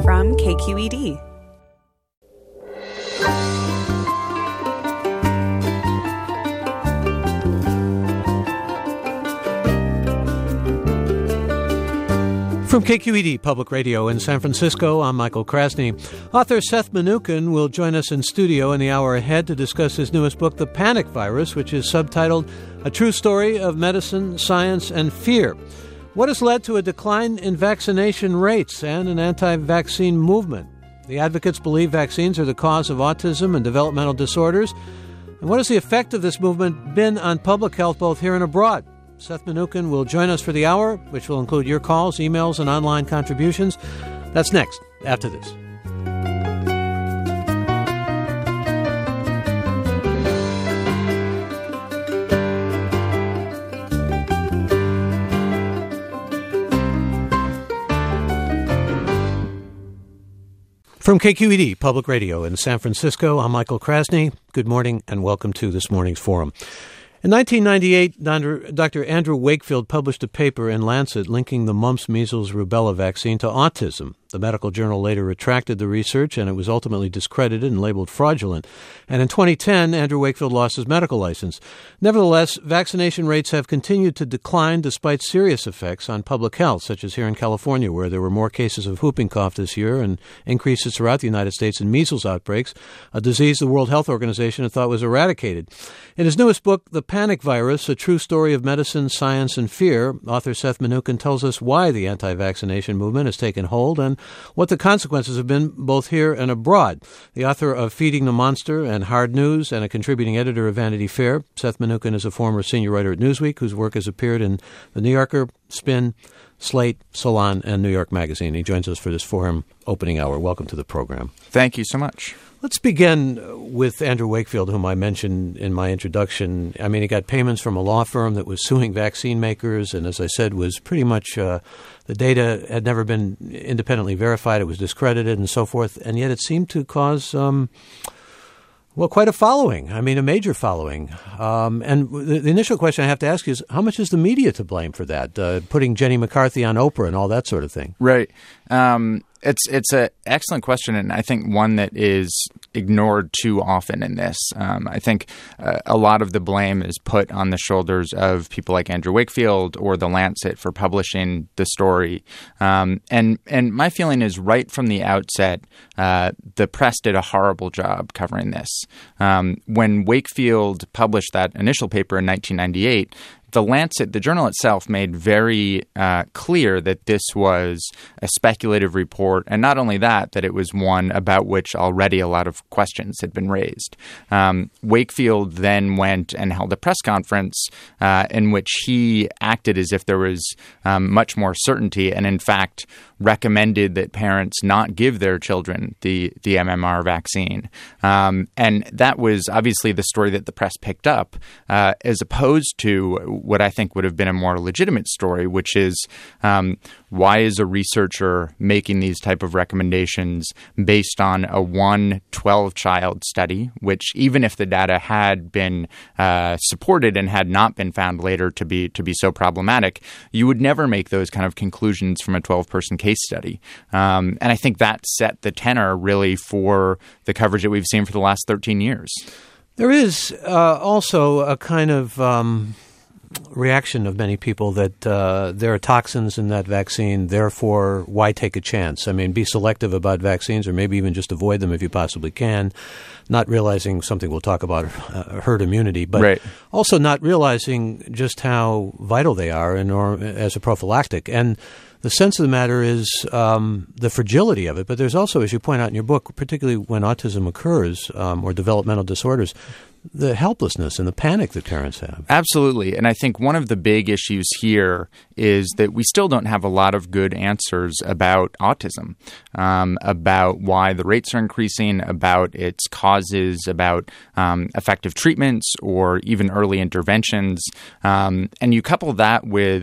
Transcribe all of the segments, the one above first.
from KQED. From KQED Public Radio in San Francisco, I'm Michael Krasny. Author Seth Mnookin will join us in studio in the hour ahead to discuss his newest book, The Panic Virus, which is subtitled A True Story of Medicine, Science, and Fear. What has led to a decline in vaccination rates and an anti-vaccine movement? The advocates believe vaccines are the cause of autism and developmental disorders. And what has the effect of this movement been on public health both here and abroad? Seth Mnookin will join us for the hour, which will include your calls, emails, and online contributions. That's next, after this. From KQED Public Radio in San Francisco, I'm Michael Krasny. Good morning and welcome to this morning's forum. In 1998, Dr. Andrew Wakefield published a paper in Lancet linking the mumps, measles, rubella vaccine to autism. The medical journal later retracted the research, and it was ultimately discredited and labeled fraudulent. And in 2010, Andrew Wakefield lost his medical license. Nevertheless, vaccination rates have continued to decline despite serious effects on public health, such as here in California, where there were more cases of whooping cough this year and increases throughout the United States in measles outbreaks, a disease the World Health Organization had thought was eradicated. In his newest book, The Panic Virus, A True Story of Medicine, Science, and Fear, author Seth Mnookin tells us why the anti-vaccination movement has taken hold and what the consequences have been both here and abroad. The author of Feeding the Monster and Hard News and a contributing editor of Vanity Fair, Seth Mnookin is a former senior writer at Newsweek whose work has appeared in The New Yorker, Spin, Slate, Salon, and New York Magazine. He joins us for this forum opening hour. Welcome to the program. Thank you so much. Let's begin with Andrew Wakefield, whom I mentioned in my introduction. I mean, he got payments from a law firm that was suing vaccine makers, and as I said, was pretty much the data had never been independently verified. It was discredited and so forth, and yet it seemed to cause quite a following. I mean, a major following. And the initial question I have to ask you is, how much is the media to blame for that? Putting Jenny McCarthy on Oprah and all that sort of thing. Right. It's an excellent question, and I think one that is ignored too often in this. I think a lot of the blame is put on the shoulders of people like Andrew Wakefield or The Lancet for publishing the story. And my feeling is right from the outset, the press did a horrible job covering this. When Wakefield published that initial paper in 1998, The Lancet, the journal itself, made very clear that this was a speculative report, and not only that it was one about which already a lot of questions had been raised. Wakefield then went and held a press conference in which he acted as if there was much more certainty and, in fact, recommended that parents not give their children the MMR vaccine. And that was obviously the story that the press picked up, as opposed to what I think would have been a more legitimate story, which is why is a researcher making these type of recommendations based on a 12-child study, which even if the data had been supported and had not been found later to be so problematic, you would never make those kind of conclusions from a 12-person case study. And I think that set the tenor really for the coverage that we've seen for the last 13 years. There is also a kind of reaction of many people that there are toxins in that vaccine, therefore why take a chance? I mean, be selective about vaccines or maybe even just avoid them if you possibly can, not realizing something we'll talk about, herd immunity, but right. Also not realizing just how vital they are as a prophylactic. And the sense of the matter is the fragility of it, but there's also, as you point out in your book, particularly when autism occurs or developmental disorders, the helplessness and the panic that parents have. Absolutely. And I think one of the big issues here is that we still don't have a lot of good answers about autism, about why the rates are increasing, about its causes, about effective treatments or even early interventions. And you couple that with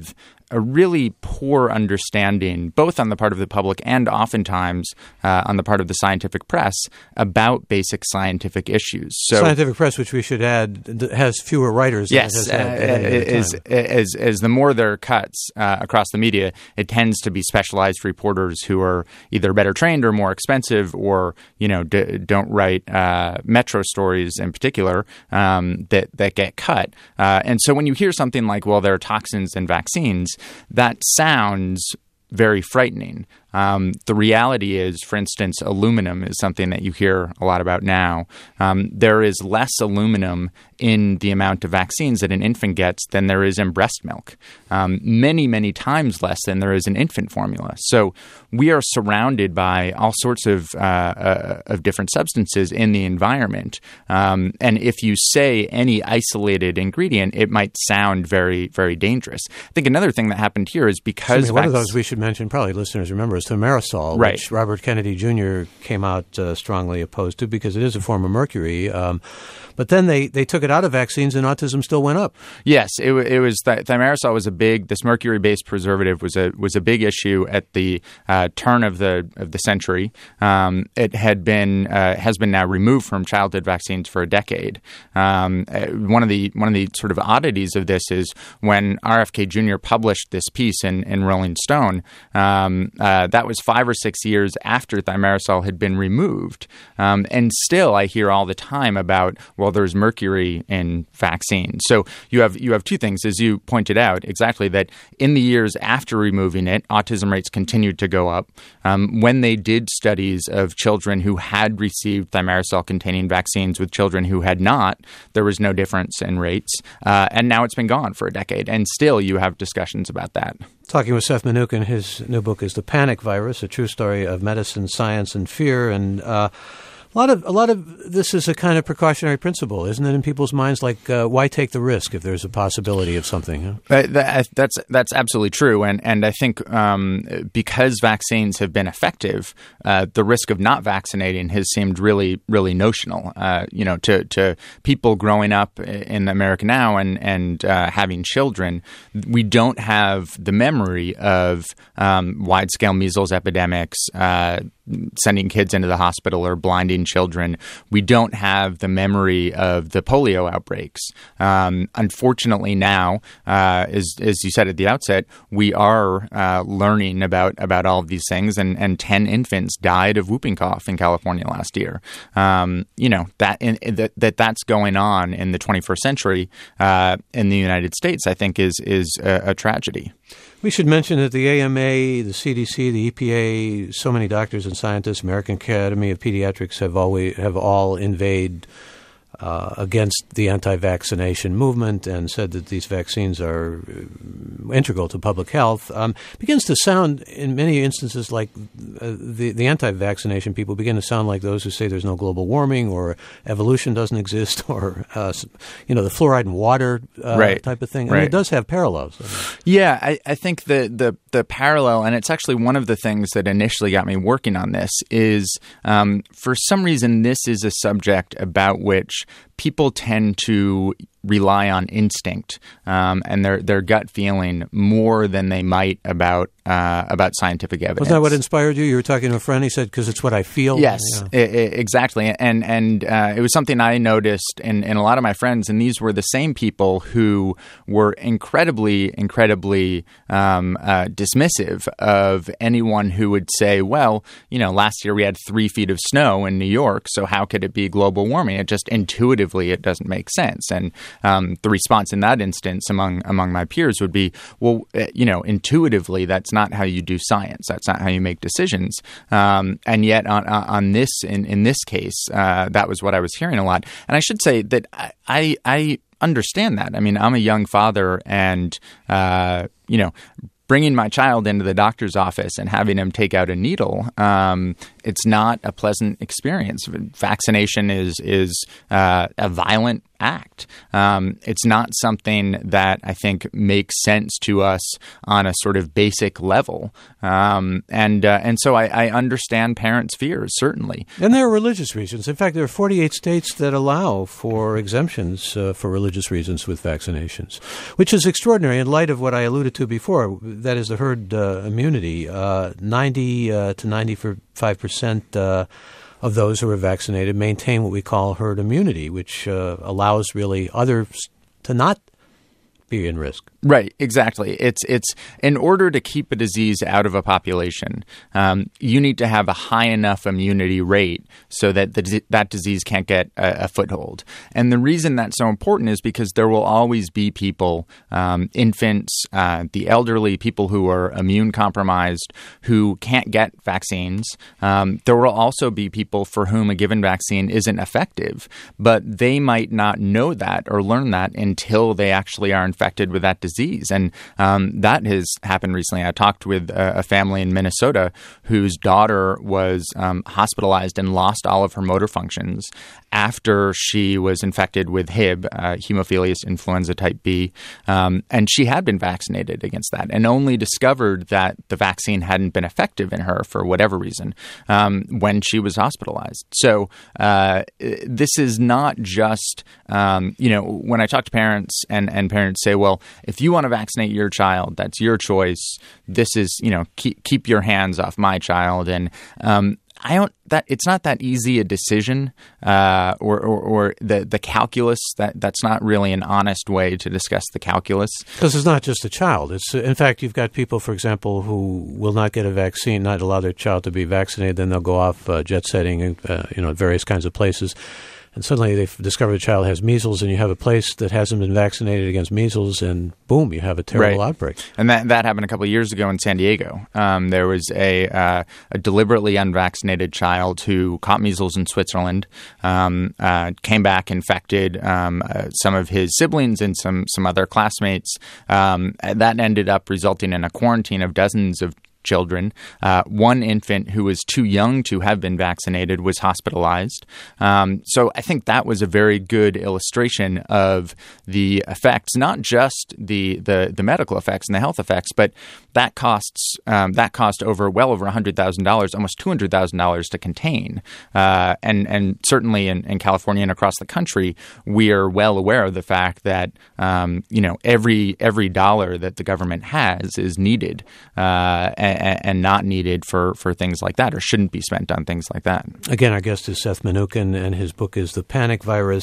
a really poor understanding, both on the part of the public and oftentimes on the part of the scientific press, about basic scientific issues. So, scientific press, which we should add, has fewer writers. Yes, than it has had as the more there are cuts across the media, it tends to be specialized reporters who are either better trained or more expensive, or don't write metro stories in particular that get cut. And so when you hear something like, well, there are toxins in vaccines, that sounds very frightening. The reality is, for instance, aluminum is something that you hear a lot about now. There is less aluminum in the amount of vaccines that an infant gets than there is in breast milk. Many, many times less than there is in infant formula. So we are surrounded by all sorts of different substances in the environment. And if you say any isolated ingredient, it might sound very, very dangerous. I think another thing that happened here is because one of those we should mention, probably listeners remember, is thimerosal, right, which Robert Kennedy Jr. came out strongly opposed to because it is a form of mercury. But then they took it out of vaccines and autism still went up. Yes, it was thimerosal was this mercury-based preservative was a big issue at the turn of the century. It has been now removed from childhood vaccines for a decade. One of the sort of oddities of this is when RFK Jr. published this piece in Rolling Stone. That was 5 or 6 years after thimerosal had been removed, and still I hear all the time about, well, there's mercury in vaccines. So you have two things, as you pointed out, exactly, that in the years after removing it, autism rates continued to go up. When they did studies of children who had received thimerosal-containing vaccines with children who had not, there was no difference in rates. And now it's been gone for a decade, and still you have discussions about that. Talking with Seth Mnookin, his new book is The Panic Virus, a true story of medicine, science, and fear. And a lot of this is a kind of precautionary principle, isn't it, in people's minds? Like, why take the risk if there's a possibility of something? Huh? That's absolutely true. And I think because vaccines have been effective, the risk of not vaccinating has seemed really, really notional. To people growing up in America now and having children, we don't have the memory of wide-scale measles epidemics, sending kids into the hospital or blinding children. We don't have the memory of the polio outbreaks. Unfortunately now, as you said at the outset, we are learning about all of these things, and 10 infants died of whooping cough in California last year. That's going on in the 21st century in the United States, I think is a tragedy. We should mention that the AMA, the CDC, the EPA, so many doctors and scientists, American Academy of Pediatrics have all inveighed against the anti-vaccination movement and said that these vaccines are integral to public health. Begins to sound in many instances like the anti-vaccination people begin to sound like those who say there's no global warming or evolution doesn't exist or the fluoride in water type of thing. And it does have parallels. Yeah, I think the parallel, and it's actually one of the things that initially got me working on this, is for some reason this is a subject about which people tend to rely on instinct and their gut feeling more than they might about scientific evidence. Was that what inspired you? You were talking to a friend. He said, "Because it's what I feel." Yes, exactly. And it was something I noticed in a lot of my friends, and these were the same people who were incredibly dismissive of anyone who would say, "Well, last year we had 3 feet of snow in New York, so how could it be global warming?" It just intuitively it doesn't make sense. And the response in that instance among my peers would be, well, intuitively that's not how you do science. That's not how you make decisions. And yet on this, in this case, that was what I was hearing a lot. And I should say that I understand that. I mean, I'm a young father, and bringing my child into the doctor's office and having him take out a needle it's not a pleasant experience. Vaccination is a violent act. It's not something that I think makes sense to us on a sort of basic level. And so I understand parents' fears, certainly. And there are religious reasons. In fact, there are 48 states that allow for exemptions for religious reasons with vaccinations, which is extraordinary in light of what I alluded to before. That is the herd immunity. 90 to 95% of those who are vaccinated maintain what we call herd immunity, which allows really others to not be in risk. Right, exactly. It's in order to keep a disease out of a population, you need to have a high enough immunity rate so that that disease can't get a foothold. And the reason that's so important is because there will always be people, infants, the elderly, people who are immune compromised, who can't get vaccines. There will also be people for whom a given vaccine isn't effective, but they might not know that or learn that until they actually are infected with that disease. And that has happened recently. I talked with a family in Minnesota whose daughter was hospitalized and lost all of her motor functions after she was infected with Hib, Haemophilus influenza type B, and she had been vaccinated against that and only discovered that the vaccine hadn't been effective in her for whatever reason when she was hospitalized. So this is not just, when I talk to parents and parents say, well, if you want to vaccinate your child, that's your choice. This is, keep your hands off my child. And it's not that easy a decision, or the calculus. That's not really an honest way to discuss the calculus. Because it's not just a child. It's in fact, you've got people, for example, who will not get a vaccine, not allow their child to be vaccinated. Then they'll go off jet setting, at various kinds of places. And suddenly they've discovered the child has measles, and you have a place that hasn't been vaccinated against measles, and boom, you have a terrible outbreak. And that happened a couple of years ago in San Diego. There was a deliberately unvaccinated child who caught measles in Switzerland, came back infected some of his siblings and some other classmates. That ended up resulting in a quarantine of dozens of children. One infant who was too young to have been vaccinated was hospitalized. So I think that was a very good illustration of the effects, not just the medical effects and the health effects, but that cost over $100,000, almost $200,000 to contain. And certainly in California and across the country, we are well aware of the fact that every dollar that the government has is needed and not needed for things like that, or shouldn't be spent on things like that. Again, our guest is Seth Mnookin, and his book is The Panic Virus.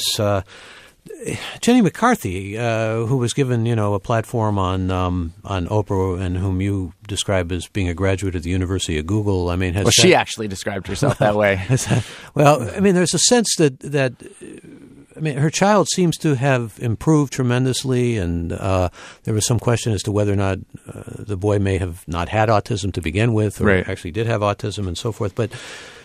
Jenny McCarthy, who was given, a platform on Oprah, and whom you describe as being a graduate of the University of Google. She actually described herself that way. There's a sense that her child seems to have improved tremendously, and there was some question as to whether or not the boy may have not had autism to begin with, or actually did have autism and so forth. But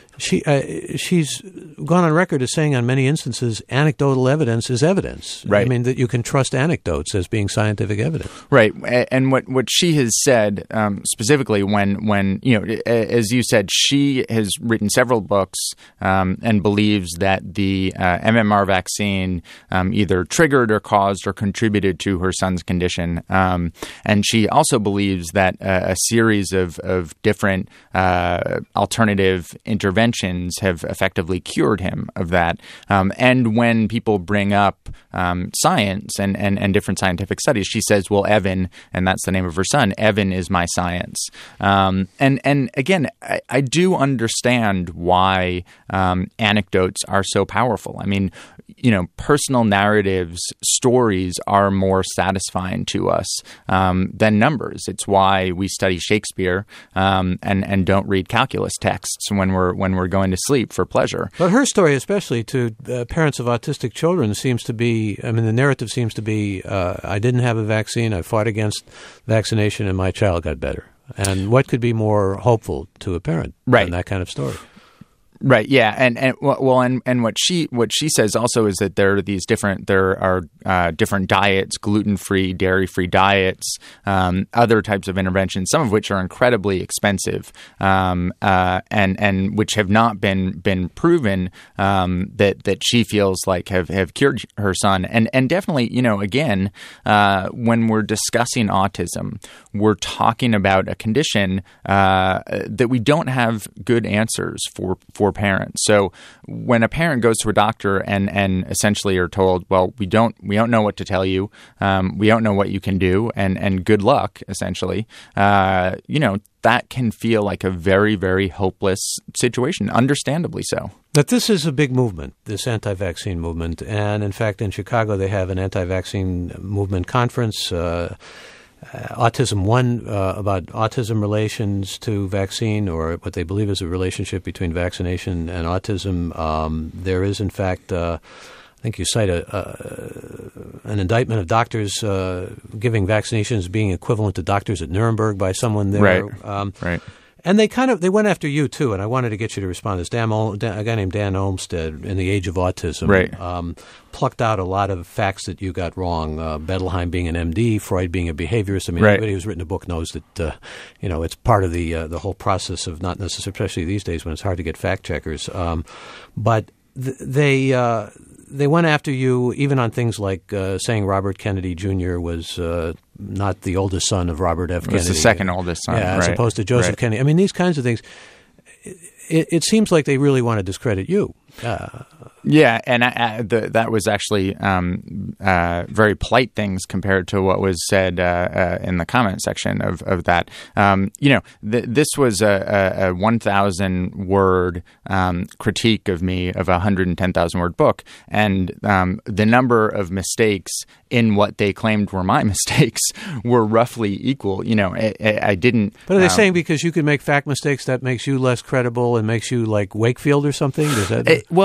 she's gone on record as saying on many instances, anecdotal evidence is evidence. Right. That you can trust anecdotes as being scientific evidence. Right. And what she has said specifically when as you said, she has written several books and believes that the MMR vaccine either triggered or caused or contributed to her son's condition. And she also believes that a series of different alternative interventions have effectively cured him of that. And when people bring up science and different scientific studies, she says, well, Evan, and that's the name of her son, Evan is my science. And again, I do understand why anecdotes are so powerful. Personal narratives, stories are more satisfying to us than numbers. It's why we study Shakespeare and don't read calculus texts when we're going to sleep for pleasure. But her story, especially to parents of autistic children, seems to be, the narrative seems to be, I didn't have a vaccine, I fought against vaccination, and my child got better. And what could be more hopeful to a parent than that kind of story? Right. Yeah. And what she says also is that there are different diets, gluten-free, dairy-free diets, other types of interventions, some of which are incredibly expensive, and which have not been proven, that she feels like have cured her son. And definitely, again, when we're discussing autism, we're talking about a condition that we don't have good answers for parents. So when a parent goes to a doctor and essentially are told, well, we don't know what to tell you, we don't know what you can do, and good luck, essentially, that can feel like a very, very hopeless situation, understandably so. But this is a big movement, this anti-vaccine movement. And in fact, in Chicago, they have an anti-vaccine movement conference, Autism One, about autism relations to vaccine, or what they believe is a relationship between vaccination and autism. There is, in fact, I think you cite an indictment of doctors giving vaccinations being equivalent to doctors at Nuremberg by someone there. Right. And they went after you, too, and I wanted to get you to respond to this. A guy named Dan Olmsted, in The Age of Autism, plucked out a lot of facts that you got wrong. Bettelheim being an MD, Freud being a behaviorist. I mean, anybody who's written a book knows that, it's part of the whole process of not necessarily, especially these days when it's hard to get fact checkers. But they went after you even on things like saying Robert Kennedy Jr. was not the oldest son of Robert F. Kennedy. It was the second oldest son. Yeah, as opposed to Joseph Kennedy. I mean, these kinds of things, it seems like they really want to discredit you. Yeah, and that was actually very polite things compared to what was said in the comment section of that. This was a 1,000-word critique of me of a 110,000-word book, and the number of mistakes in what they claimed were my mistakes were roughly equal. I didn't. But are they saying because you can make fact mistakes that makes you less credible and makes you like Wakefield or something? Does that?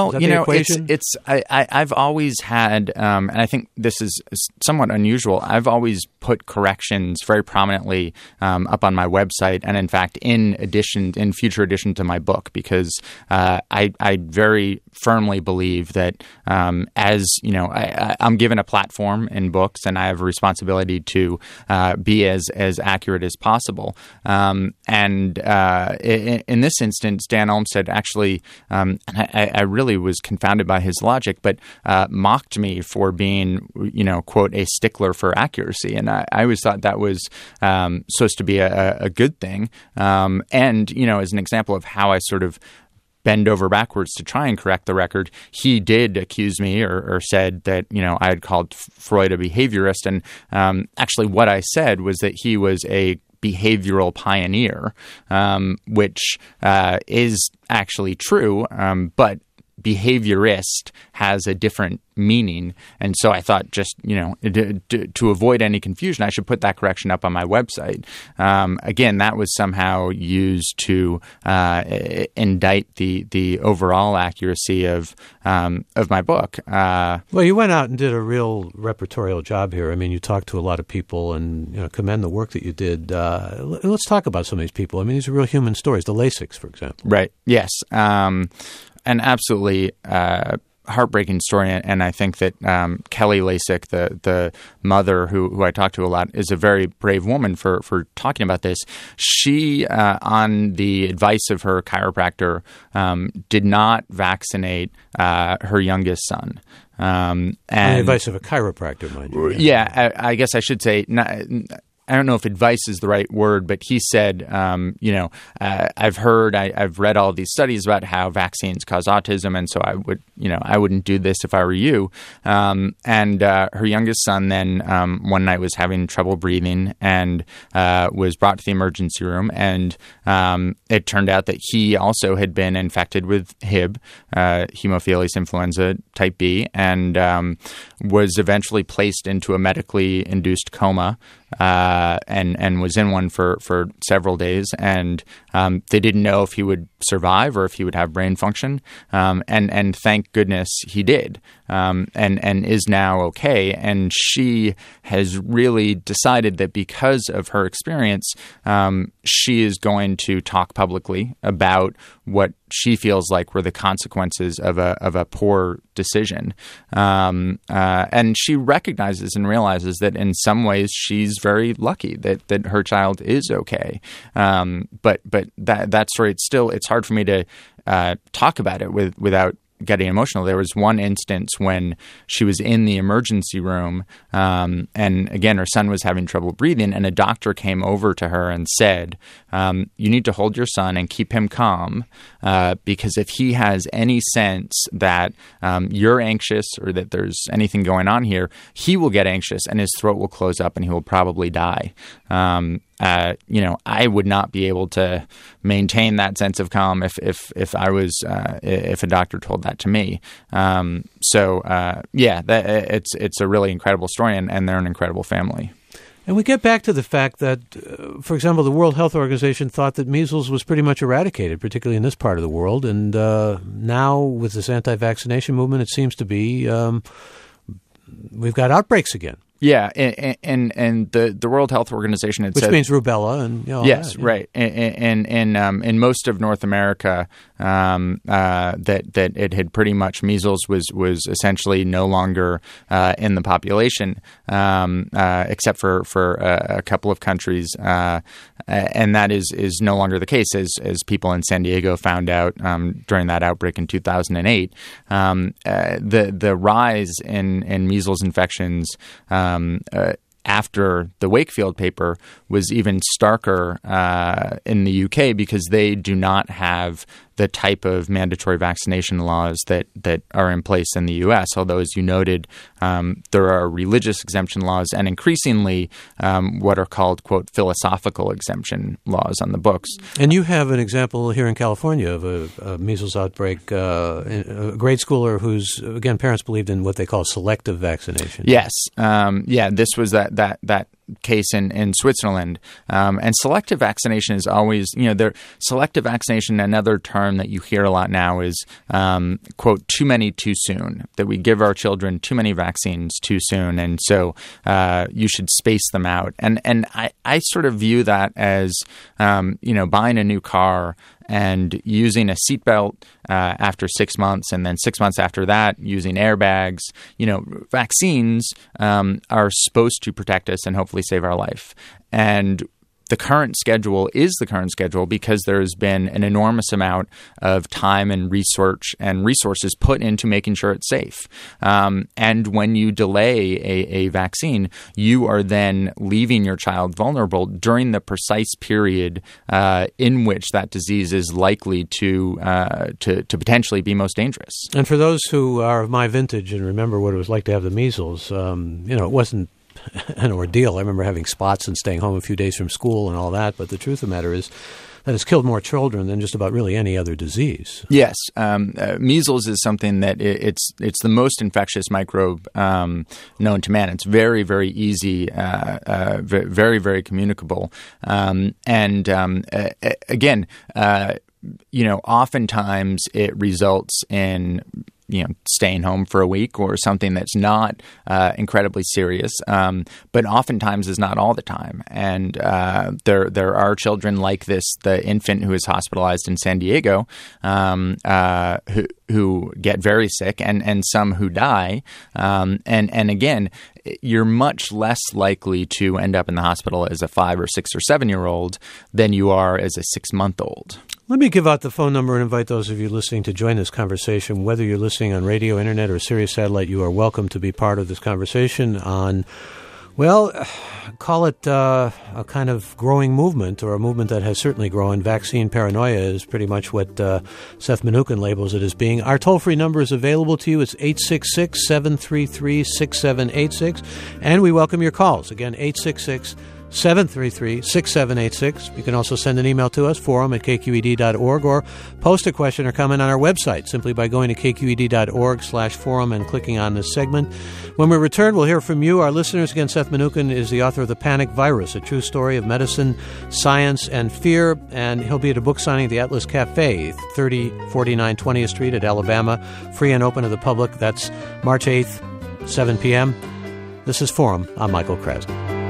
I've always had, and I think this is somewhat unusual, I've always put corrections very prominently up on my website, and in fact in future editions to my book, because I very firmly believe that I'm given a platform in books, and I have a responsibility to be as accurate as possible. And in this instance, Dan Olmsted actually, and I really was confounded by his logic, but mocked me for being, quote, a stickler for accuracy. And I always thought that was supposed to be a good thing. And, as an example of how I sort of bend over backwards to try and correct the record, he did accuse me or said that, I had called Freud a behaviorist. And actually what I said was that he was a behavioral pioneer, which is actually true, but behaviorist has a different meaning. And so I thought just, to avoid any confusion, I should put that correction up on my website. Again, that was somehow used to indict the overall accuracy of my book. Well, you went out and did a real repertorial job here. I mean, you talked to a lot of people and commend the work that you did. Let's talk about some of these people. I mean, these are real human stories. The Lasix, for example. Right. Yes. An absolutely heartbreaking story, and I think that Kelly Lasik, the mother who I talk to a lot, is a very brave woman for talking about this. She, on the advice of her chiropractor, did not vaccinate her youngest son. And on the advice of a chiropractor, mind you. Yeah, I guess I should say I don't know if advice is the right word, but he said, I've read all these studies about how vaccines cause autism, and so I wouldn't do this if I were you. And her youngest son then one night was having trouble breathing and was brought to the emergency room, and it turned out that he also had been infected with Hib, Haemophilus influenza type B, and was eventually placed into a medically induced coma. And was in one for several days, and they didn't know if he would survive or if he would have brain function, and thank goodness he did. and is now okay. And she has really decided that because of her experience, she is going to talk publicly about what she feels like were the consequences of a poor decision. And she recognizes and realizes that in some ways she's very lucky that her child is okay. But that story, it's hard for me to talk about it without getting emotional. There was one instance when she was in the emergency room, and again, her son was having trouble breathing, and a doctor came over to her and said, you need to hold your son and keep him calm, because if he has any sense that you're anxious or that there's anything going on here, he will get anxious and his throat will close up and he will probably die. I would not be able to maintain that sense of calm if I was if a doctor told that to me. It's a really incredible story, and they're an incredible family. And we get back to the fact that, for example, the World Health Organization thought that measles was pretty much eradicated, particularly in this part of the world. And now with this anti-vaccination movement, it seems to be we've got outbreaks again. Yeah, and the World Health Organization had said, which means rubella and yes, that, yeah. Right. And in most of North America, that it had pretty much measles was essentially no longer in the population, except for a couple of countries, and that is no longer the case, as people in San Diego found out during that outbreak in 2008. The rise in measles infections after the Wakefield paper was even starker in the UK, because they do not have the type of mandatory vaccination laws that are in place in the U.S., although, as you noted, there are religious exemption laws and increasingly what are called, quote, philosophical exemption laws on the books. And you have an example here in California of a measles outbreak, a grade schooler whose, again, parents believed in what they call selective vaccination. Yes. This was that case in Switzerland. And selective vaccination is always, selective vaccination, another term that you hear a lot now is, quote, too many too soon, that we give our children too many vaccines too soon. And so you should space them out. And I sort of view that as, buying a new car and using a seatbelt after 6 months, and then 6 months after that using airbags. Vaccines are supposed to protect us and hopefully save our life. And the current schedule is the current schedule because there's been an enormous amount of time and research and resources put into making sure it's safe. And when you delay a vaccine, you are then leaving your child vulnerable during the precise period in which that disease is likely to potentially be most dangerous. And for those who are of my vintage and remember what it was like to have the measles, it wasn't an ordeal. I remember having spots and staying home a few days from school and all that. But the truth of the matter is that it's killed more children than just about really any other disease. Yes. Measles is something that it's the most infectious microbe known to man. It's very, very easy, very, very communicable. Oftentimes it results in staying home for a week or something that's not incredibly serious, but oftentimes is not all the time. And there are children like this, the infant who is hospitalized in San Diego, who get very sick, and some who die. And again, you're much less likely to end up in the hospital as a 5 or 6 or 7-year-old than you are as a 6-month-old. Let me give out the phone number and invite those of you listening to join this conversation. Whether you're listening on radio, internet, or Sirius Satellite, you are welcome to be part of this conversation on, call it a kind of growing movement, or a movement that has certainly grown. Vaccine paranoia is pretty much what Seth Mnookin labels it as being. Our toll-free number is available to you. It's 866-733-6786, and we welcome your calls. Again, 866 733-6786. You can also send an email to us, forum@kqed.org, or post a question or comment on our website simply by going to kqed.org/forum and clicking on this segment. When we return, we'll hear from you, our listeners. Again, Seth Mnookin is the author of The Panic Virus, a true story of medicine, science, and fear, and he'll be at a book signing at the Atlas Cafe, 3049 20th Street at Alabama, free and open to the public. That's March 8th, 7 p.m. This is Forum. I'm Michael Krasny.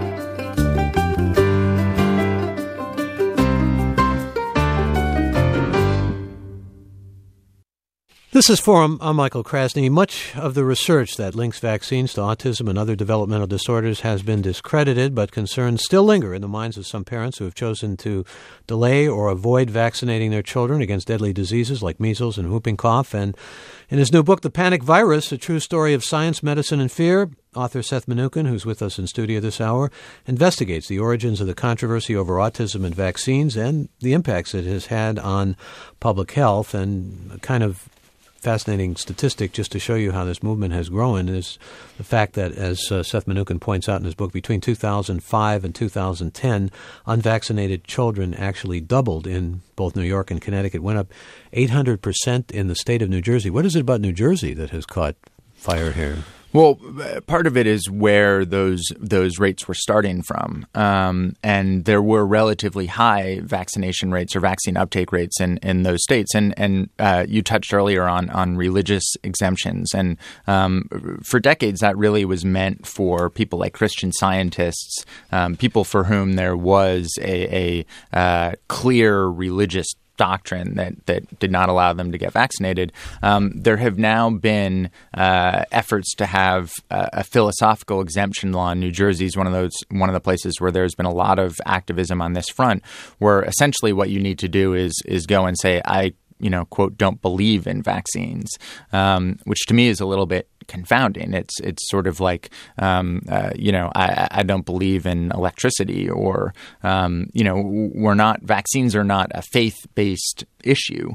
This is Forum. I'm Michael Krasny. Much of the research that links vaccines to autism and other developmental disorders has been discredited, but concerns still linger in the minds of some parents who have chosen to delay or avoid vaccinating their children against deadly diseases like measles and whooping cough. And in his new book, The Panic Virus, a true story of science, medicine, and fear, author Seth Mnookin, who's with us in studio this hour, investigates the origins of the controversy over autism and vaccines and the impacts it has had on public health. And a kind of fascinating statistic just to show you how this movement has grown is the fact that, as Seth Mnookin points out in his book, between 2005 and 2010, unvaccinated children actually doubled in both New York and Connecticut, went up 800% in the state of New Jersey. What is it about New Jersey that has caught fire here? Well, part of it is where those rates were starting from, and there were relatively high vaccination rates or vaccine uptake rates in those states. And you touched earlier on religious exemptions, and for decades that really was meant for people like Christian Scientists, people for whom there was a clear religious doctrine that did not allow them to get vaccinated. There have now been efforts to have a philosophical exemption law in New Jersey. Is one of the places where there's been a lot of activism on this front, where essentially what you need to do is go and say, I, quote, don't believe in vaccines, which to me is a little bit confounding. It's sort of like, I don't believe in electricity, or, vaccines are not a faith-based issue.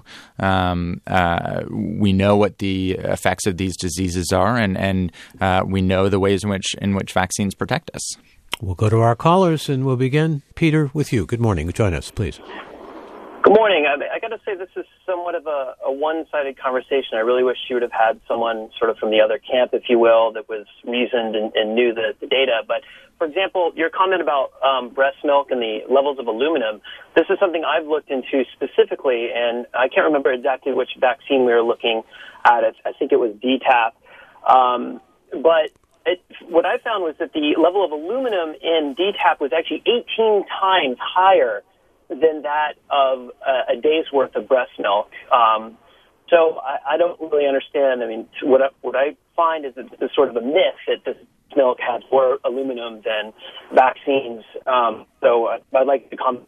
We know what the effects of these diseases are, and we know the ways in which vaccines protect us. We'll go to our callers, and we'll begin. Peter, with you. Good morning. Join us, please. Good morning. I got to say this is somewhat of a one-sided conversation. I really wish you would have had someone sort of from the other camp, if you will, that was reasoned and knew the data. But, for example, your comment about breast milk and the levels of aluminum, this is something I've looked into specifically, and I can't remember exactly which vaccine we were looking at. I think it was DTaP. What I found was that the level of aluminum in DTaP was actually 18 times higher than that of a day's worth of breast milk. So I don't really understand. I mean, what I find is that there's sort of a myth that this milk has more aluminum than vaccines. So I'd like to comment.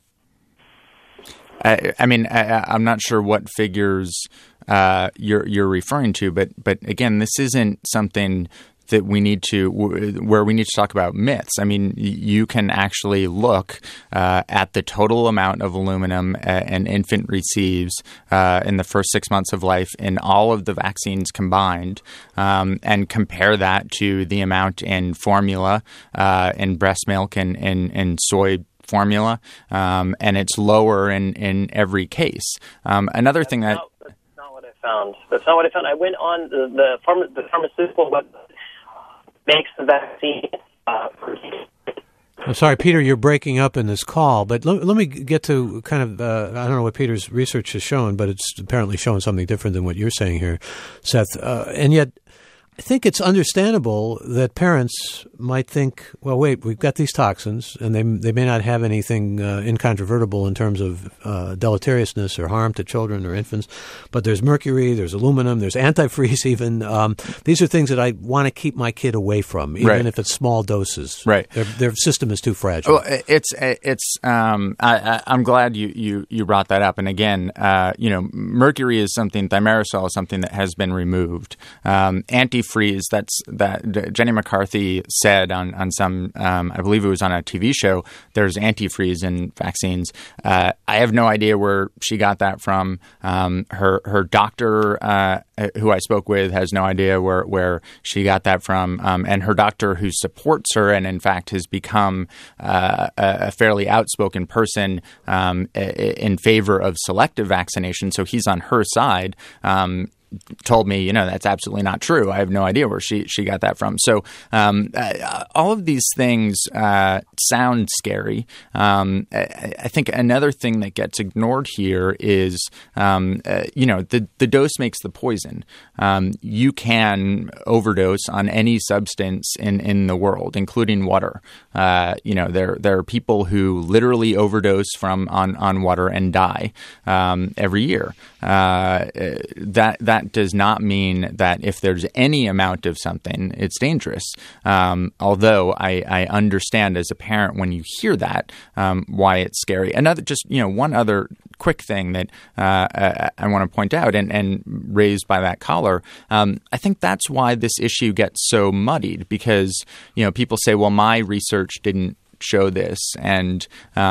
I'm not sure what figures you're referring to, but again, this isn't something that we need to talk about myths. I mean, you can actually look at the total amount of aluminum an infant receives in the first 6 months of life in all of the vaccines combined, and compare that to the amount in formula, in breast milk and soy formula, and it's lower in every case. Another thing that that's not what I found. That's not what I found. I went on the pharmaceutical website. Makes the vaccine. I'm sorry, Peter, you're breaking up in this call, but let me get to kind of, I don't know what Peter's research has shown, but it's apparently showing something different than what you're saying here, Seth. And yet, I think it's understandable that parents might think, well, wait, we've got these toxins, and they may not have anything incontrovertible in terms of deleteriousness or harm to children or infants, but there's mercury, there's aluminum, there's antifreeze even. These are things that I want to keep my kid away from, even if it's small doses. Right. Their system is too fragile. Well, I'm glad you brought that up. And again, mercury is something, thimerosal is something that has been removed. Antifreeze antifreeze that Jenny McCarthy said on some, I believe it was on a TV show, there's antifreeze in vaccines. I have no idea where she got that from. Her doctor, who I spoke with, has no idea where she got that from. And her doctor, who supports her and in fact has become a fairly outspoken person in favor of selective vaccination, so he's on her side, told me, that's absolutely not true. I have no idea where she got that from. So all of these things sound scary. I think another thing that gets ignored here is, the dose makes the poison. You can overdose on any substance in the world, including water. There are people who literally overdose on water and die every year. That does not mean that if there's any amount of something, it's dangerous. Although I understand as a parent when you hear that why it's scary. One other quick thing that I want to point out and raised by that caller, I think that's why this issue gets so muddied, because people say, well, my research didn't show this. And,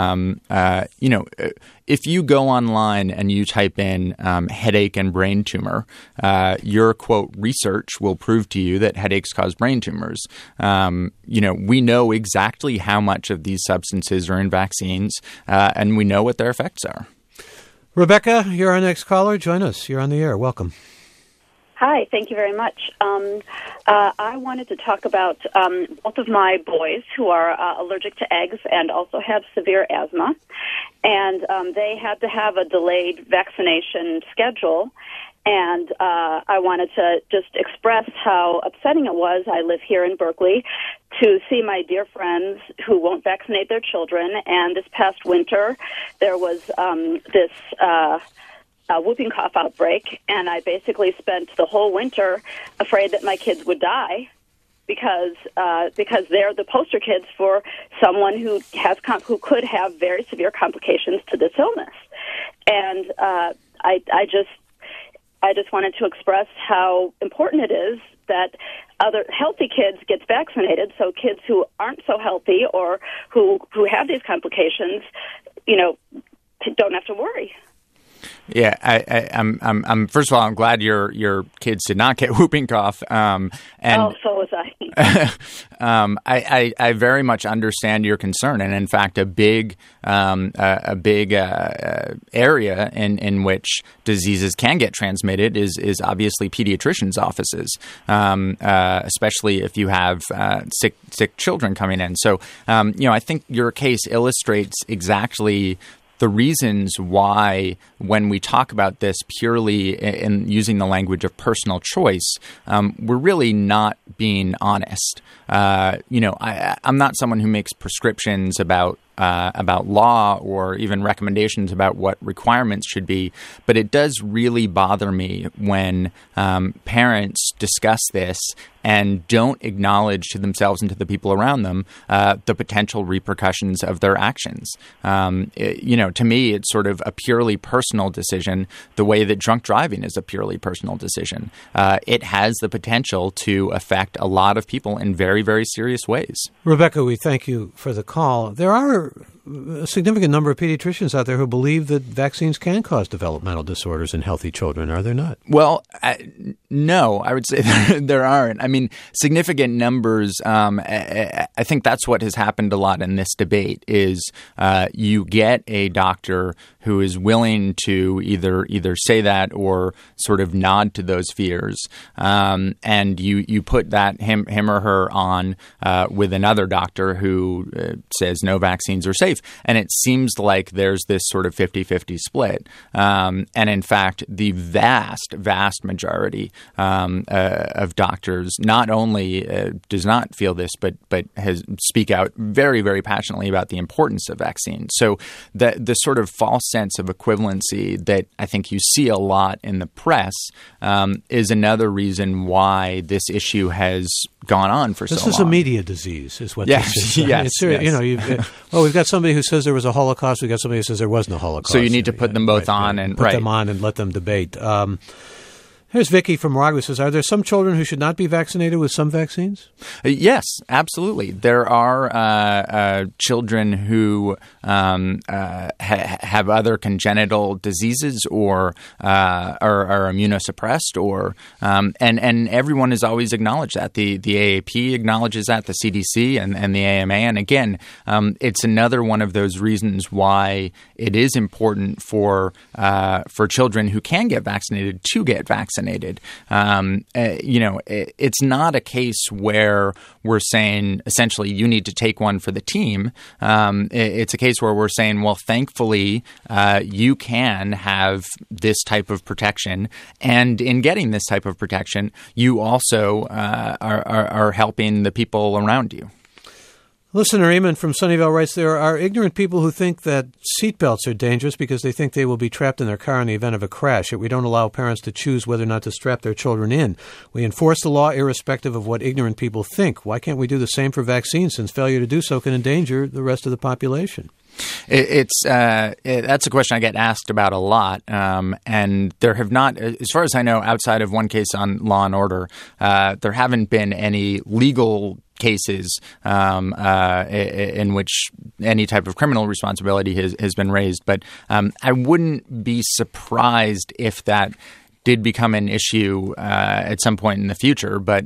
if you go online and you type in headache and brain tumor, your, quote, research will prove to you that headaches cause brain tumors. We know exactly how much of these substances are in vaccines, and we know what their effects are. Rebecca, you're our next caller. Join us. You're on the air. Welcome. Hi, thank you very much. I wanted to talk about both of my boys who are allergic to eggs and also have severe asthma. And they had to have a delayed vaccination schedule. And I wanted to just express how upsetting it was. I live here in Berkeley, to see my dear friends who won't vaccinate their children. And this past winter, there was this whooping cough outbreak, and I basically spent the whole winter afraid that my kids would die because they're the poster kids for someone who could have very severe complications to this illness. And I just wanted to express how important it is that other healthy kids get vaccinated, so kids who aren't so healthy or who have these complications, don't have to worry. Yeah, I'm. First of all, I'm glad your kids did not get whooping cough. So was I. I very much understand your concern, and in fact, a big area in which diseases can get transmitted is obviously pediatricians' offices, especially if you have sick children coming in. So, I think your case illustrates exactly the reasons why, when we talk about this purely in using the language of personal choice, we're really not being honest. I'm not someone who makes prescriptions about law or even recommendations about what requirements should be, but it does really bother me when parents discuss this and don't acknowledge to themselves and to the people around them the potential repercussions of their actions. To me, it's sort of a purely personal decision, the way that drunk driving is a purely personal decision. It has the potential to affect a lot of people in very, very serious ways. Rebecca, we thank you for the call. There are a significant number of pediatricians out there who believe that vaccines can cause developmental disorders in healthy children, are there not? Well, no, I would say there aren't. I mean, significant numbers, I think that's what has happened a lot in this debate is you get a doctor who is willing to either say that or sort of nod to those fears, and you put that him or her on with another doctor who says no vaccines are safe. And it seems like there's this sort of 50-50 split. And in fact, the vast majority of doctors not only does not feel this, but speak out very, very passionately about the importance of vaccines. So the sort of false sense of equivalency that I think you see a lot in the press is another reason why this issue has gone on for so long. This is a media disease, is what yes, this is. Yes, yes. We've got somebody who says there was a Holocaust. We've got somebody who says there was no Holocaust. So you need to put them both on and put them on and let them debate. Here's Vicky from Moraga who says, are there some children who should not be vaccinated with some vaccines? Yes, absolutely. There are children who have other congenital diseases or are immunosuppressed, and everyone has always acknowledged that. The AAP acknowledges that, the CDC and the AMA. And again, it's another one of those reasons why it is important for children who can get vaccinated to get vaccinated. It's not a case where we're saying essentially you need to take one for the team. It's a case where we're saying, well, thankfully, you can have this type of protection, and in getting this type of protection, you also are helping the people around you. Listener Eamon from Sunnyvale writes, there are ignorant people who think that seatbelts are dangerous because they think they will be trapped in their car in the event of a crash. Yet we don't allow parents to choose whether or not to strap their children in. We enforce the law irrespective of what ignorant people think. Why can't we do the same for vaccines, since failure to do so can endanger the rest of the population? That's a question I get asked about a lot, and there have not, as far as I know, outside of one case on Law and Order, there haven't been any legal cases in which any type of criminal responsibility has been raised. But I wouldn't be surprised if that did become an issue at some point in the future. But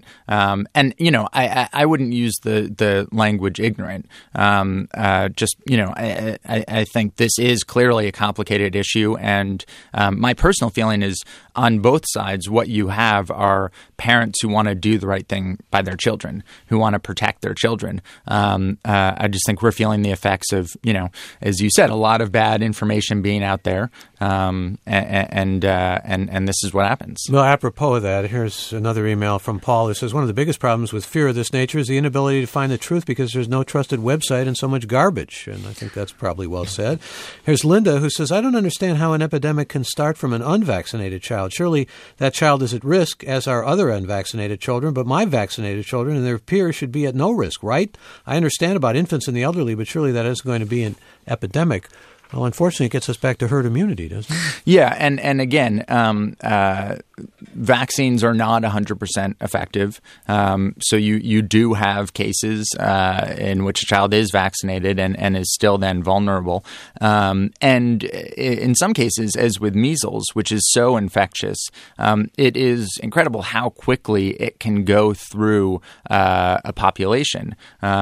I wouldn't use the language ignorant. I think this is clearly a complicated issue, and my personal feeling is on both sides, what you have are parents who want to do the right thing by their children, who want to protect their children. I just think we're feeling the effects of, as you said, a lot of bad information being out there, and this is what happens. Well, apropos of that, here's another email from Paul who says, one of the biggest problems with fear of this nature is the inability to find the truth because there's no trusted website and so much garbage. And I think that's probably well said. Here's Linda who says, I don't understand how an epidemic can start from an unvaccinated child. Surely that child is at risk, as are other unvaccinated children, but my vaccinated children and their peers should be at no risk, right? I understand about infants and the elderly, but surely that isn't going to be an epidemic. Well, unfortunately, it gets us back to herd immunity, doesn't it? Yeah, and again, vaccines are not 100% effective. So you do have cases in which a child is vaccinated and is still then vulnerable. And in some cases, as with measles, which is so infectious, it is incredible how quickly it can go through a population.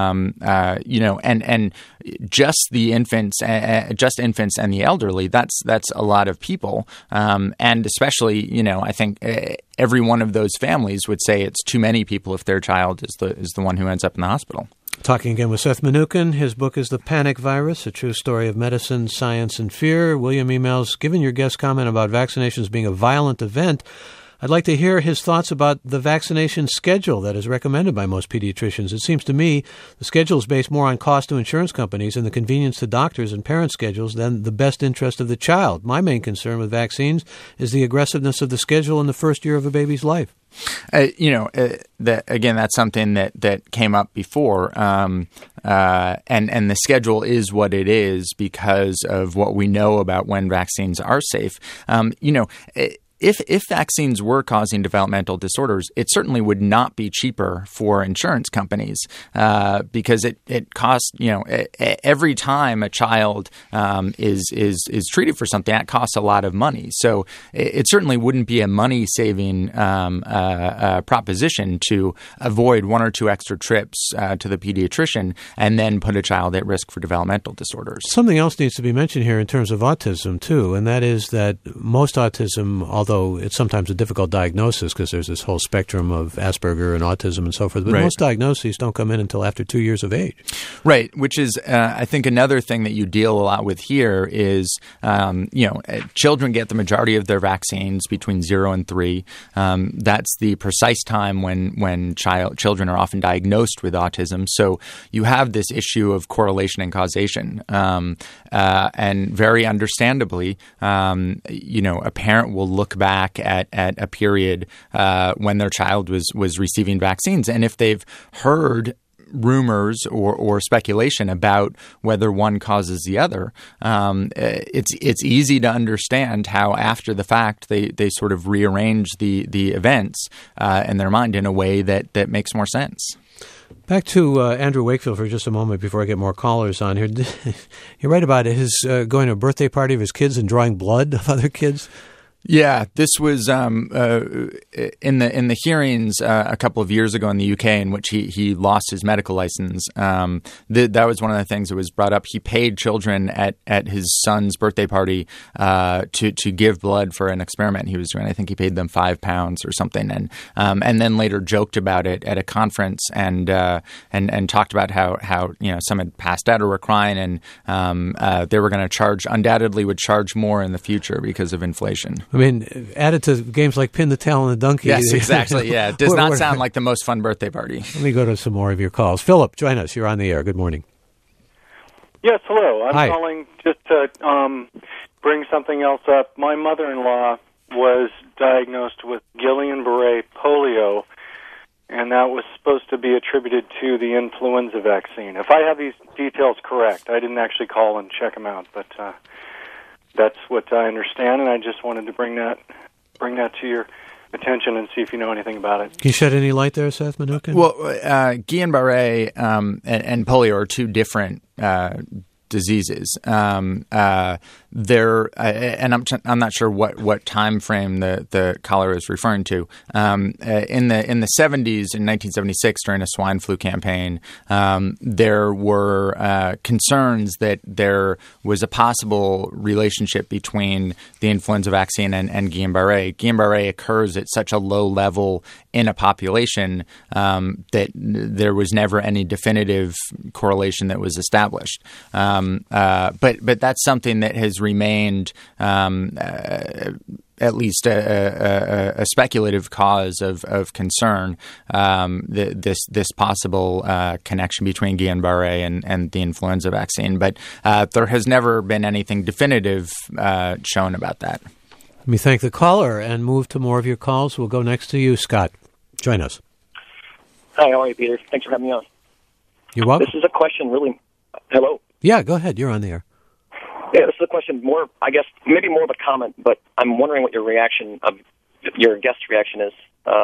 And just the infants, infants and the elderly, that's a lot of people. And especially, I think every one of those families would say it's too many people if their child is the one who ends up in the hospital. Talking again with Seth Mnookin. His book is The Panic Virus, A True Story of Medicine, Science, and Fear. William emails, given your guest comment about vaccinations being a violent event, I'd like to hear his thoughts about the vaccination schedule that is recommended by most pediatricians. It seems to me the schedule is based more on cost to insurance companies and the convenience to doctors and parent schedules than the best interest of the child. My main concern with vaccines is the aggressiveness of the schedule in the first year of a baby's life. That's something that came up before, and the schedule is what it is because of what we know about when vaccines are safe. If vaccines were causing developmental disorders, it certainly would not be cheaper for insurance companies because it costs, every time a child is treated for something, that costs a lot of money. So it certainly wouldn't be a money-saving proposition to avoid one or two extra trips to the pediatrician and then put a child at risk for developmental disorders. Something else needs to be mentioned here in terms of autism, too, and that is that most autism, although it's sometimes a difficult diagnosis because there's this whole spectrum of Asperger and autism and so forth, but most diagnoses don't come in until after 2 years of age. Right, which is, I think, another thing that you deal a lot with here is, children get the majority of their vaccines between 0 and 3. That's the precise time when children are often diagnosed with autism. So you have this issue of correlation and causation. And very understandably, a parent will look back at a period when their child was receiving vaccines. And if they've heard rumors or speculation about whether one causes the other, it's easy to understand how after the fact they sort of rearrange the events in their mind in a way that makes more sense. Back to Andrew Wakefield for just a moment before I get more callers on here. You write about his going to a birthday party of his kids and drawing blood of other kids. Yeah, this was in the hearings a couple of years ago in the UK, in which he lost his medical license. That was one of the things that was brought up. He paid children at his son's birthday party to give blood for an experiment he was doing. I think he paid them £5 or something, and then later joked about it at a conference and talked about how some had passed out or were crying, and they were going to undoubtedly would charge more in the future because of inflation. I mean, added to games like Pin the Tail on the Donkey. Yes, exactly. Yeah, it does not sound like the most fun birthday party. Let me go to some more of your calls. Philip, join us. You're on the air. Good morning. Yes, hello. Hi. I'm calling just to bring something else up. My mother-in-law was diagnosed with Guillain-Barré polio, and that was supposed to be attributed to the influenza vaccine. If I have these details correct, I didn't actually call and check them out, but that's what I understand, and I just wanted to bring that to your attention and see if you know anything about it. Can you shed any light there, Seth Mnookin? Well, Guillain-Barré and polio are two different diseases. And I'm not sure what time frame the caller is referring to. In the 70s, in 1976, during a swine flu campaign, there were concerns that there was a possible relationship between the influenza vaccine and Guillain-Barré. Guillain-Barré occurs at such a low level in a population that there was never any definitive correlation that was established. But that's something that has remained at least a speculative cause of concern, this possible connection between Guillain-Barré and the influenza vaccine. But there has never been anything definitive shown about that. Let me thank the caller and move to more of your calls. We'll go next to you, Scott. Join us. Hi, how are you, Peter? Thanks for having me on. You're welcome. This is a question really... Hello? Yeah, go ahead. You're on the air. Yeah, this is a question more, I guess, maybe more of a comment, but I'm wondering what your guest's reaction is.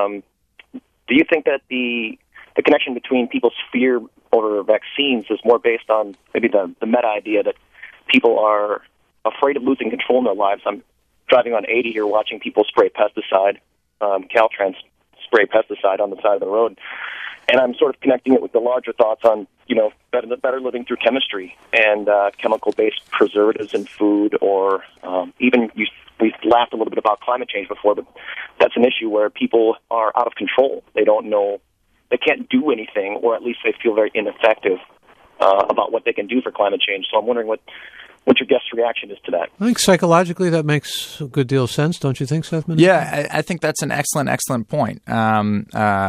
Do you think that the connection between people's fear over vaccines is more based on maybe the meta idea that people are afraid of losing control in their lives? I'm driving on 80 here watching people spray pesticide, Caltrans spray pesticide on the side of the road, and I'm sort of connecting it with the larger thoughts on, better living through chemistry and chemical-based preservatives in food, or even we've laughed a little bit about climate change before, but that's an issue where people are out of control. They don't know, they can't do anything, or at least they feel very ineffective about what they can do for climate change. So I'm wondering what your guest's reaction is to that. I think psychologically that makes a good deal of sense, don't you think, Seth Mnookin? Yeah, I think that's an excellent point. And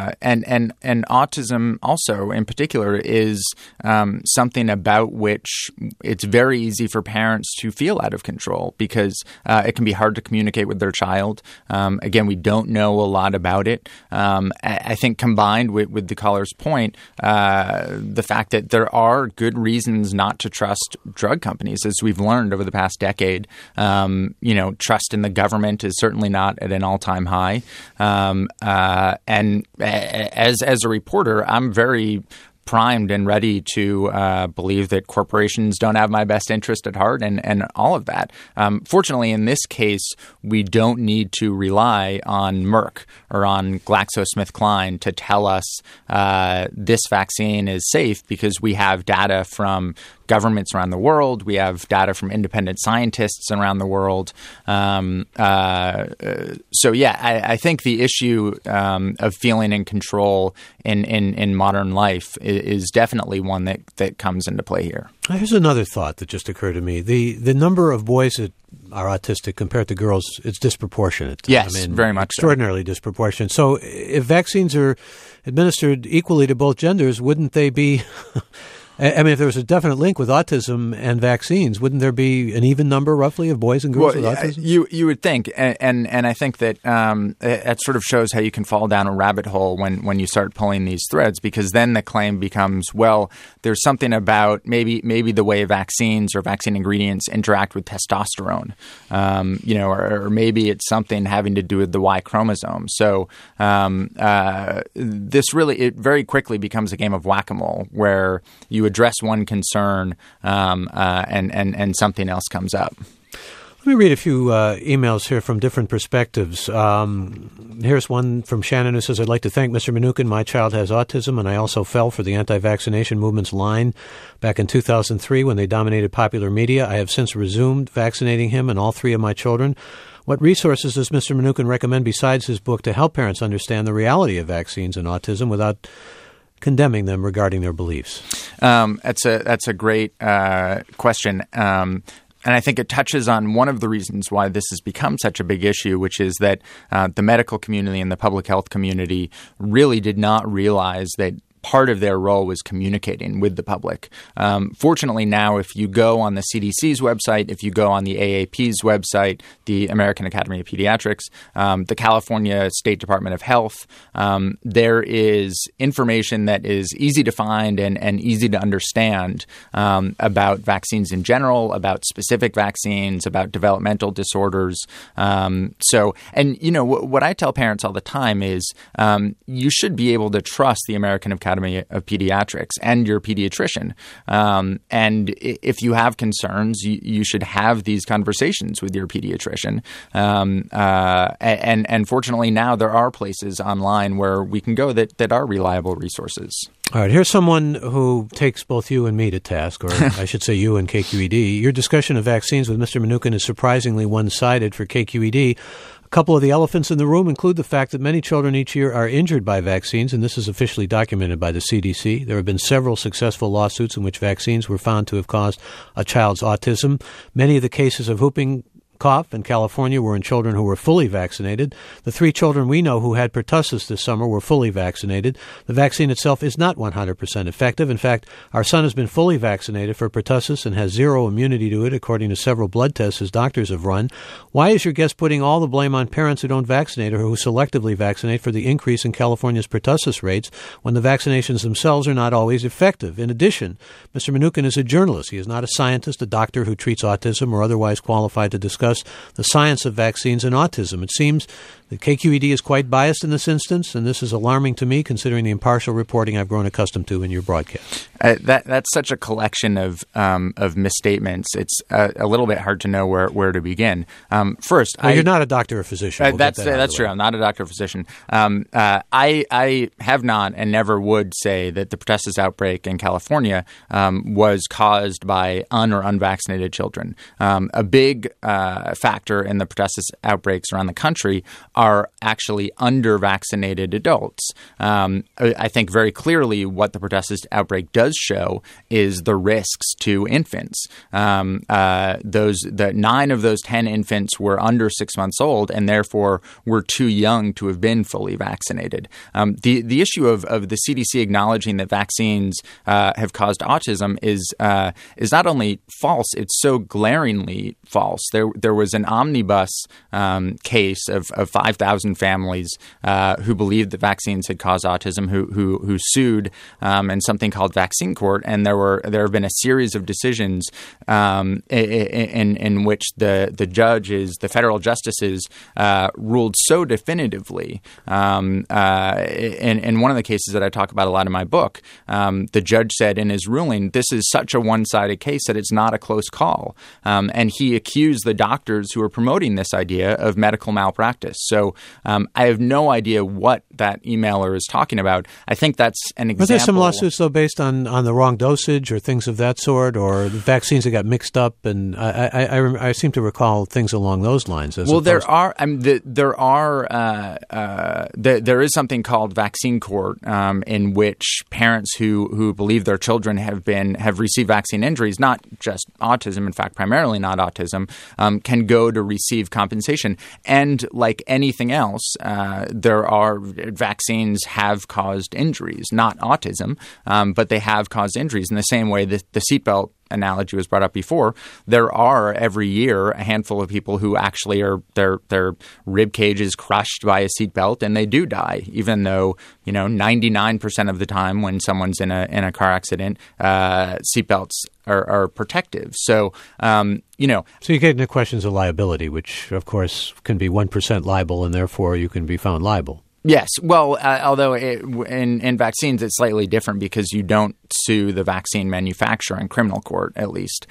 autism also, in particular, is something about which it's very easy for parents to feel out of control because it can be hard to communicate with their child. Again, we don't know a lot about it. I think combined with the caller's point, the fact that there are good reasons not to trust drug companies, as we've learned over the past decade. Trust in the government is certainly not at an all-time high. And as a reporter, I'm very primed and ready to believe that corporations don't have my best interest at heart and all of that. Fortunately, in this case, we don't need to rely on Merck or on GlaxoSmithKline to tell us this vaccine is safe because we have data from governments around the world. We have data from independent scientists around the world. I think the issue of feeling in control in modern life is definitely one that comes into play here. Here's another thought that just occurred to me. The number of boys that are autistic compared to girls, it's disproportionate. Yes, very much extraordinarily disproportionate. So if vaccines are administered equally to both genders, wouldn't they be I mean, if there was a definite link with autism and vaccines, wouldn't there be an even number, roughly, of boys and girls with autism? You would think, and I think that it sort of shows how you can fall down a rabbit hole when you start pulling these threads, because then the claim becomes, well, there's something about maybe the way vaccines or vaccine ingredients interact with testosterone, or maybe it's something having to do with the Y chromosome. So it very quickly becomes a game of whack-a-mole where you address one concern and something else comes up. Let me read a few emails here from different perspectives. Here's one from Shannon who says, I'd like to thank Mr. Mnookin. My child has autism, and I also fell for the anti-vaccination movement's line back in 2003 when they dominated popular media. I have since resumed vaccinating him and all three of my children. What resources does Mr. Mnookin recommend besides his book to help parents understand the reality of vaccines and autism without condemning them regarding their beliefs? That's a great question. And I think it touches on one of the reasons why this has become such a big issue, which is that the medical community and the public health community really did not realize that part of their role was communicating with the public. Fortunately, now, if you go on the CDC's website, if you go on the AAP's website, the American Academy of Pediatrics, the California State Department of Health, there is information that is easy to find and easy to understand about vaccines in general, about specific vaccines, about developmental disorders. What I tell parents all the time is you should be able to trust the American Academy of Pediatrics and your pediatrician. And if you have concerns, you should have these conversations with your pediatrician. And fortunately now there are places online where we can go that are reliable resources. All right, here's someone who takes both you and me to task, or I should say you and KQED. Your discussion of vaccines with Mr. Mnookin is surprisingly one-sided for KQED. A couple of the elephants in the room include the fact that many children each year are injured by vaccines, and this is officially documented by the CDC. There have been several successful lawsuits in which vaccines were found to have caused a child's autism. Many of the cases of whooping cough in California were in children who were fully vaccinated. The 3 children we know who had pertussis this summer were fully vaccinated. The vaccine itself is not 100% effective. In fact, our son has been fully vaccinated for pertussis and has zero immunity to it, according to several blood tests his doctors have run. Why is your guest putting all the blame on parents who don't vaccinate or who selectively vaccinate for the increase in California's pertussis rates when the vaccinations themselves are not always effective? In addition, Mr. Mnookin is a journalist. He is not a scientist, a doctor who treats autism, or otherwise qualified to discuss the science of vaccines and autism. It seems that KQED is quite biased in this instance, and this is alarming to me considering the impartial reporting I've grown accustomed to in your broadcast. That's such a collection of misstatements. It's a little bit hard to know where to begin. First, you're not a doctor or physician. That's true. I'm not a doctor or physician. I have not and never would say that the pertussis outbreak in California was caused by or unvaccinated children. A big factor in the pertussis outbreaks around the country are actually under-vaccinated adults. I think very clearly what the pertussis outbreak does show is the risks to infants. The 9 of those 10 infants were under 6 months old and therefore were too young to have been fully vaccinated. The issue of the CDC acknowledging that vaccines have caused autism is not only false, it's so glaringly false. There was an omnibus case of 5,000 families who believed that vaccines had caused autism, who sued in something called Vaccine Court, and there have been a series of decisions in which the federal justices ruled so definitively. In one of the cases that I talk about a lot in my book, the judge said in his ruling, this is such a one-sided case that it's not a close call, and he accused the doctors who are promoting this idea of medical malpractice. So I have no idea what that emailer is talking about. I think that's an example. Were there some lawsuits, though, based on the wrong dosage or things of that sort, or the vaccines that got mixed up? And I seem to recall things along those lines. There is something called Vaccine Court in which parents who believe their children have received vaccine injuries, not just autism, in fact, primarily not autism, can go to receive compensation. And like any anything else, vaccines have caused injuries, not autism, but they have caused injuries in the same way that the seatbelt analogy was brought up before. There are every year a handful of people who actually are their rib cage is crushed by a seatbelt and they do die, even though 99% of the time when someone's in a car accident, seatbelts are protective. So So you get into questions of liability, which of course can be 1% liable, and therefore you can be found liable. Yes. Well, although in vaccines it's slightly different because you don't sue the vaccine manufacturer in criminal court, at least.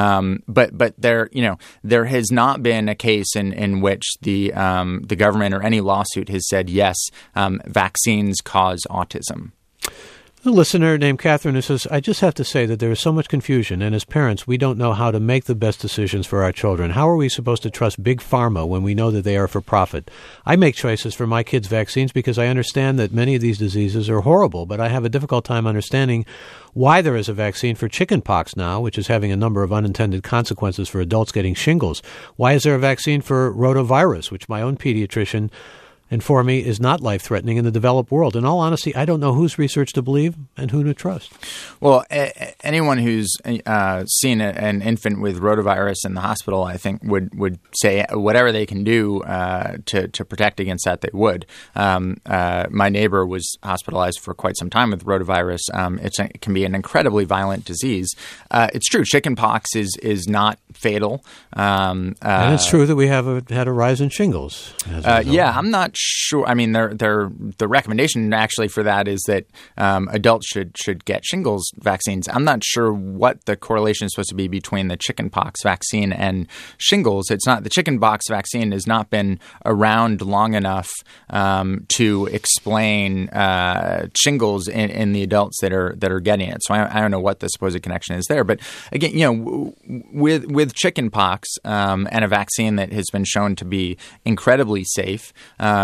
But there has not been a case in which the government or any lawsuit has said yes, vaccines cause autism. A listener named Catherine who says, I just have to say that there is so much confusion, and as parents, we don't know how to make the best decisions for our children. How are we supposed to trust Big Pharma when we know that they are for profit? I make choices for my kids' vaccines because I understand that many of these diseases are horrible, but I have a difficult time understanding why there is a vaccine for chickenpox now, which is having a number of unintended consequences for adults getting shingles. Why is there a vaccine for rotavirus, which my own pediatrician informed me is not life-threatening in the developed world? In all honesty, I don't know whose research to believe and who to trust. Well, anyone who's seen an infant with rotavirus in the hospital, I think, would say whatever they can do to protect against that, they would. My neighbor was hospitalized for quite some time with rotavirus. It can be an incredibly violent disease. It's true. Chickenpox is not fatal. And it's true that we have had a rise in shingles. I'm not sure. I mean, the recommendation actually for that is that adults should get shingles vaccines. I'm not sure what the correlation is supposed to be between the chickenpox vaccine and shingles. It's not. The chickenpox vaccine has not been around long enough to explain shingles in the adults that are getting it. So I don't know what the supposed connection is there. But again, with chickenpox and a vaccine that has been shown to be incredibly safe,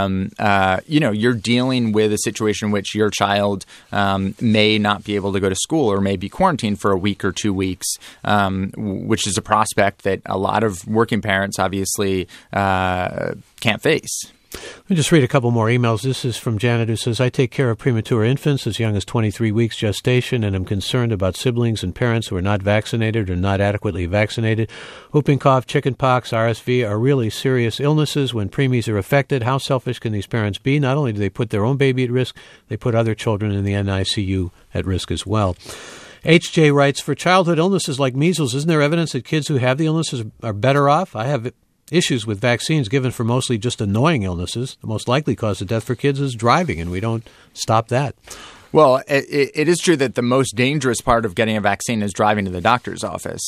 you're dealing with a situation in which your child may not be able to go to school or may be quarantined for a week or 2 weeks, which is a prospect that a lot of working parents obviously can't face. Let me just read a couple more emails. This is from Janet, who says, I take care of premature infants as young as 23 weeks gestation, and am concerned about siblings and parents who are not vaccinated or not adequately vaccinated. Whooping cough, chickenpox, RSV are really serious illnesses. When preemies are affected, how selfish can these parents be? Not only do they put their own baby at risk, they put other children in the NICU at risk as well. HJ writes, for childhood illnesses like measles, isn't there evidence that kids who have the illnesses are better off? I have issues with vaccines given for mostly just annoying illnesses. The most likely cause of death for kids is driving, and we don't stop that. Well, it is true that the most dangerous part of getting a vaccine is driving to the doctor's office.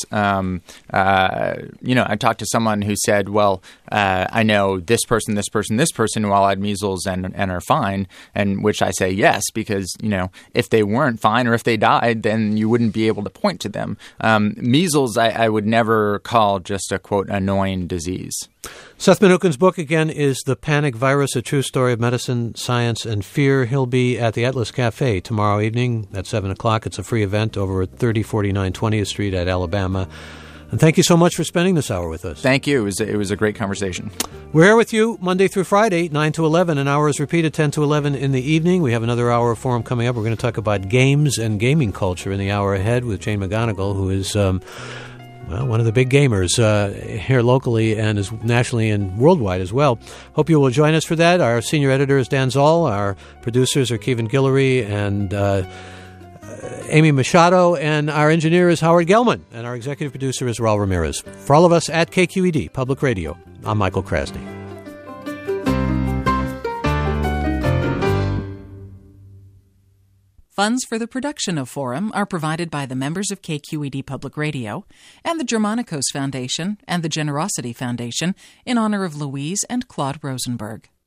I talked to someone who said, well, I know this person who all had measles and are fine, and which I say yes, because, if they weren't fine or if they died, then you wouldn't be able to point to them. Measles, I would never call just a, quote, annoying disease. Seth Mnookin's book, again, is The Panic Virus, A True Story of Medicine, Science, and Fear. He'll be at the Atlas Cafe tomorrow evening at 7 o'clock. It's a free event over at 3049 20th Street at Alabama. And thank you so much for spending this hour with us. Thank you. It was a great conversation. We're here with you Monday through Friday, 9 to 11. An hour is repeated 10 to 11 in the evening. We have another hour of forum coming up. We're going to talk about games and gaming culture in the hour ahead with Jane McGonigal, who is one of the big gamers here locally and is nationally and worldwide as well. Hope you will join us for that. Our senior editor is Dan Zoll. Our producers are Kevin Guillory and Amy Machado. And our engineer is Howard Gelman. And our executive producer is Raul Ramirez. For all of us at KQED Public Radio, I'm Michael Krasny. Funds for the production of Forum are provided by the members of KQED Public Radio and the Germanicos Foundation and the Generosity Foundation in honor of Louise and Claude Rosenberg.